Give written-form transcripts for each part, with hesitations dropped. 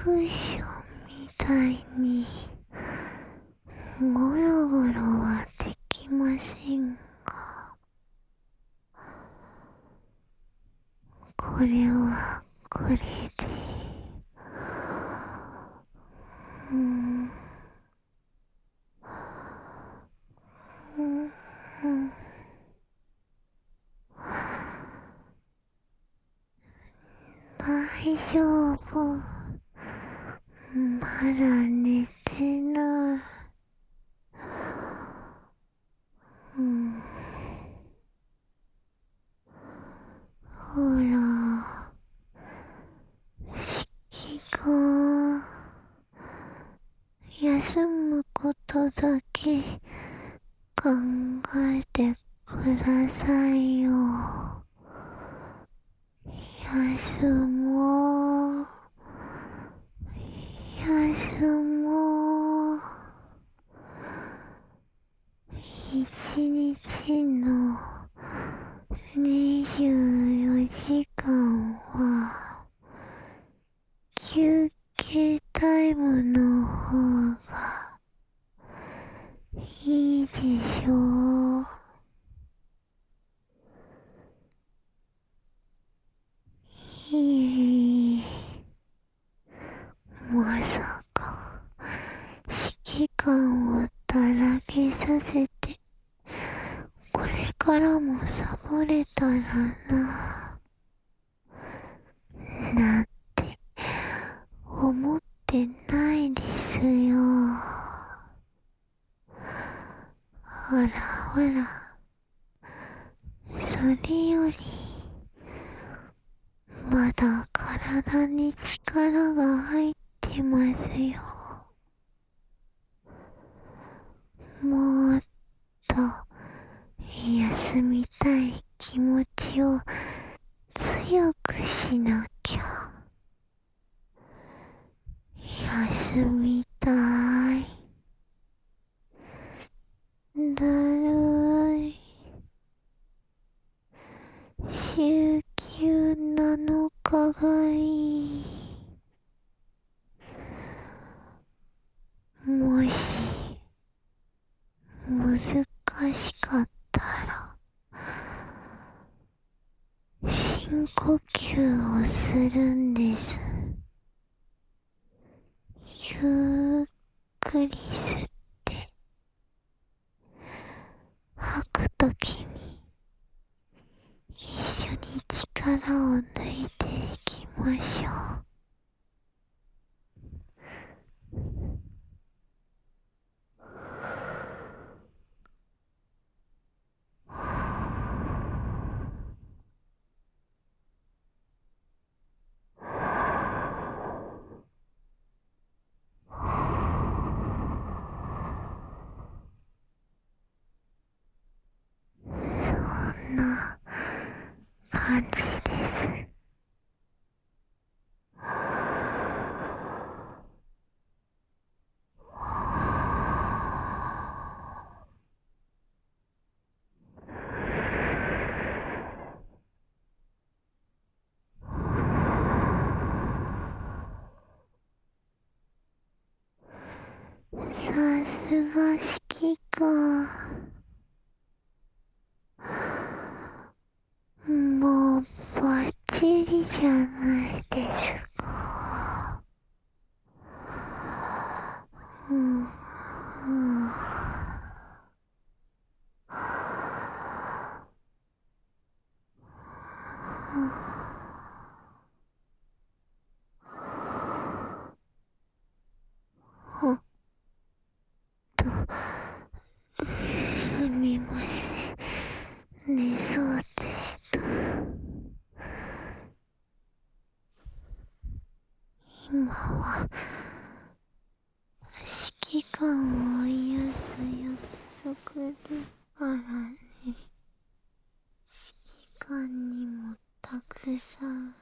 クッションみたいにゴロゴロはできませんが、これはこれで、うん、うん、うん、大丈夫。まだ寝てない。うん、ほら、指揮官、休むことだけ考えてくださいよ。休もう。休もう。一日の24時間は休憩タイムの方がいいでしょう。いいえ、まさか指揮官をだらけさせてこれからもサボれたらな、なんて思ってないですよ。ほらほら、それよりまだ体に力が入ってますよ。もっと休みたい気持ちを強くしなきゃ。休みたい。だるい。週休7日がいい。もし難しかったら深呼吸をするんです。ゆっくり吸って吐くときに一緒に力を抜いていきましょう。そんな感じです。さすが指揮官。もうバッチリじゃないですか。うん、うん、ほっと、すみません。寝そうでした。今は指揮官を癒す約束ですからね。指揮官にもたくさん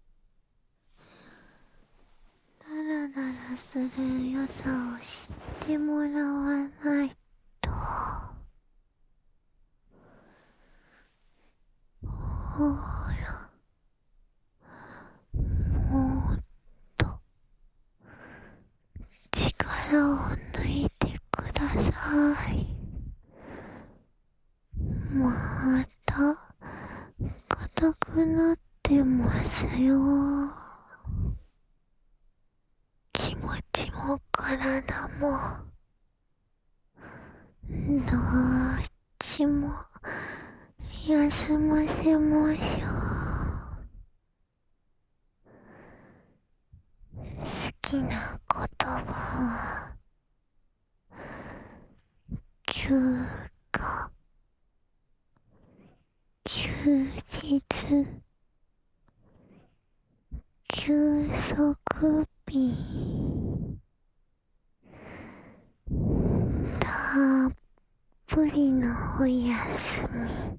ダラダラする良さを知ってもらわないと。ほら、もっとい。また硬くなってますよ。気持ちも体もどっちも休ませましょう。好きな言葉は休暇、休日、休息日、たっぷりのお休み。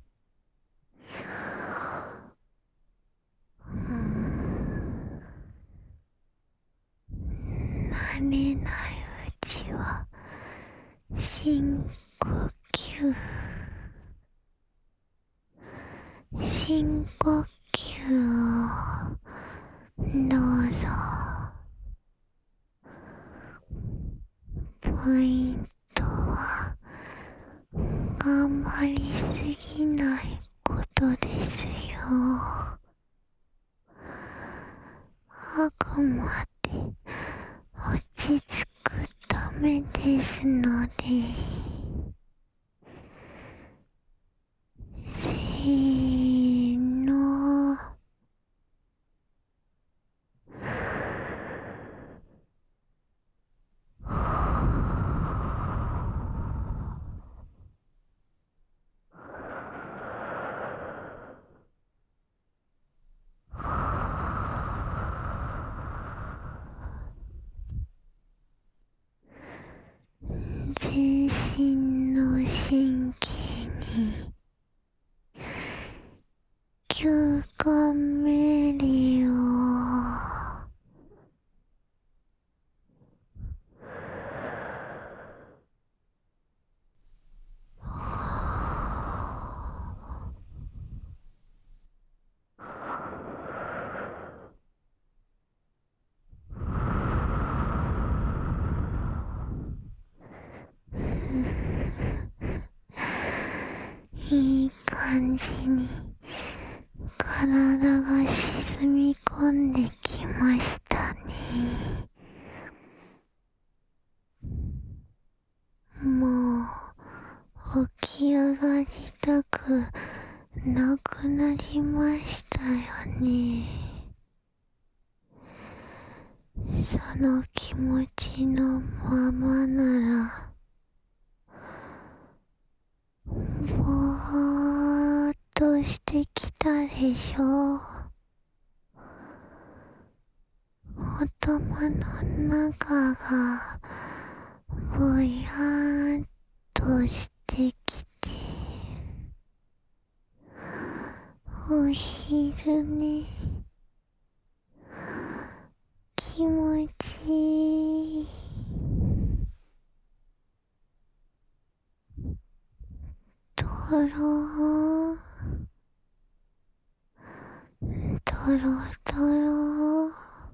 慣れないうちは深呼吸、深呼吸をどうぞ。ポイントは頑張りすぎないことですよ。あくまで落ち着くためですので。せーの。全身の神経に休暇メリをいい感じに体が沈み込んできましたね。もう起き上がりたくなくなりましたよね。その気持ちのままならぼーっとしてきたでしょう。頭の中がぼやーっとしてきて、お昼寝気持ちいい。とろー、とろとろ、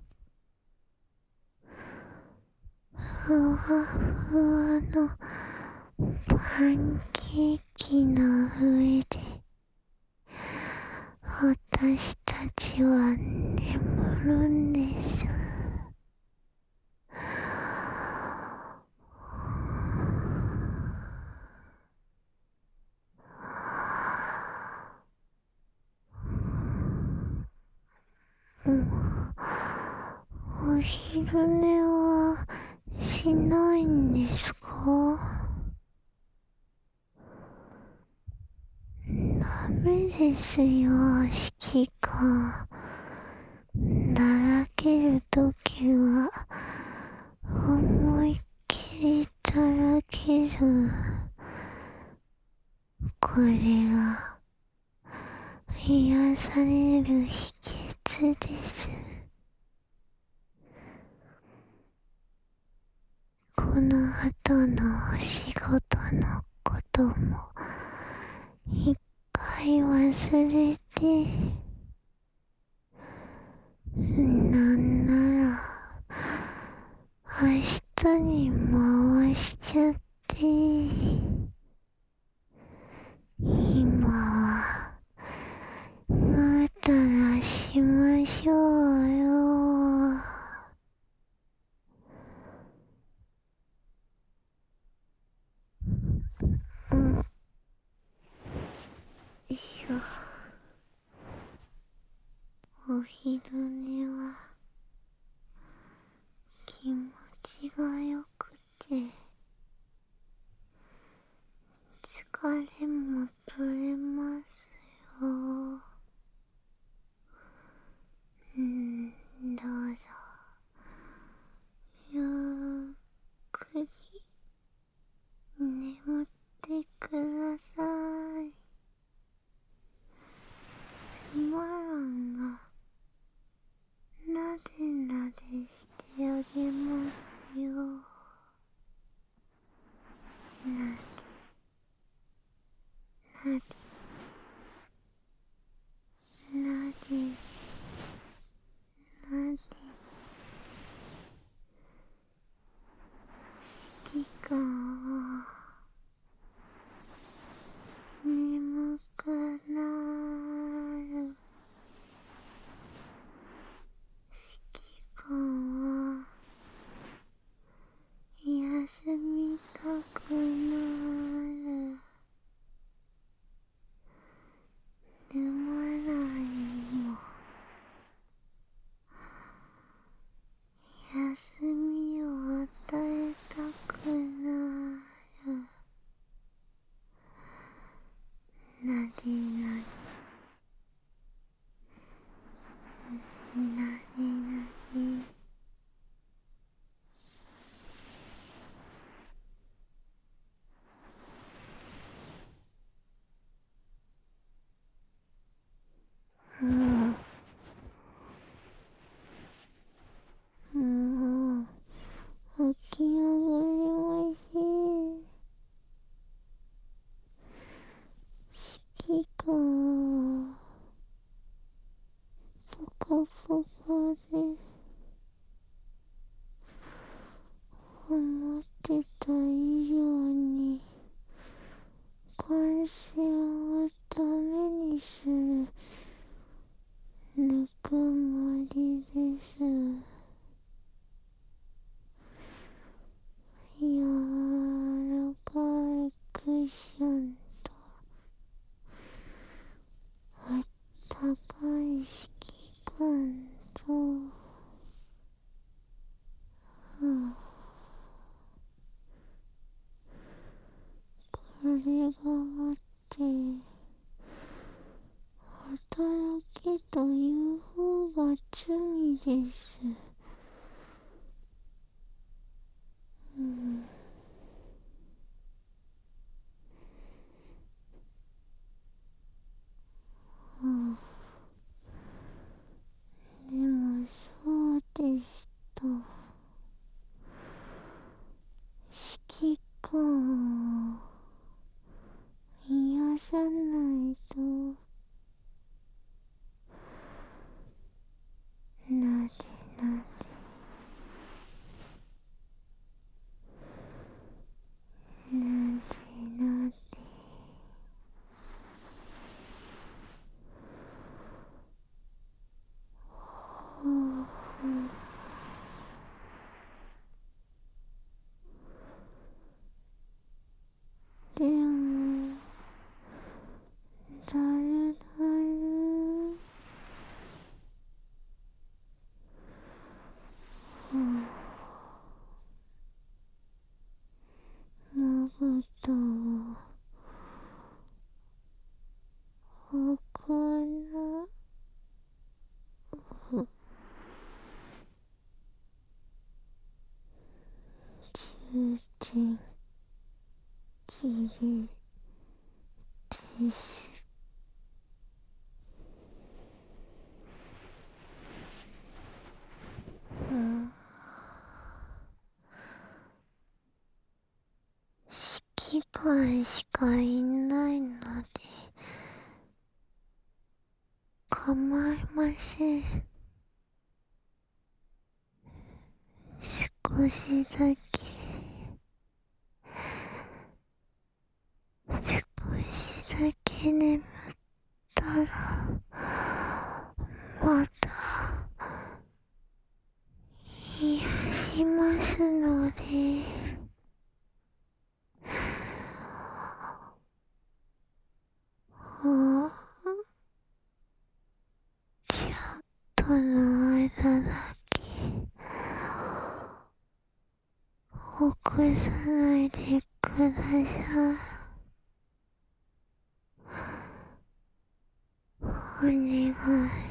ふわふわのパンケーキの上で私たちは眠るんです。お昼寝はしないんですか？ダメですよ、指揮官。だらけるときは思いっきりだらける。これが癒される秘訣です。この後のお仕事のことも一回忘れて、なんなら明日に回しちゃって。 れも取れますよ。どうぞゆっくり眠ってください。マランがなでなでしてあげますよ。なでなでなでなで、指揮官は眠くなる。指揮官は休みたくなる。ルマラにも休みを与えたくなる。なでなでなでなで、もう起き上がれません。指揮官ポカポカで思ってた以上に感染をダメにするぬくもりです。柔らかいクッションとあったかい指揮官と、これがあって働けという方が罪です。でもそうでした。指揮官を癒さないと。なでなでなでなで、でもだるだる、まぶたを開かない。充電切れです。指揮官しかいないので構いません。少しだけ眠ったらまた癒しますので、ちょっとの間だけ起こさないでください。 お願い。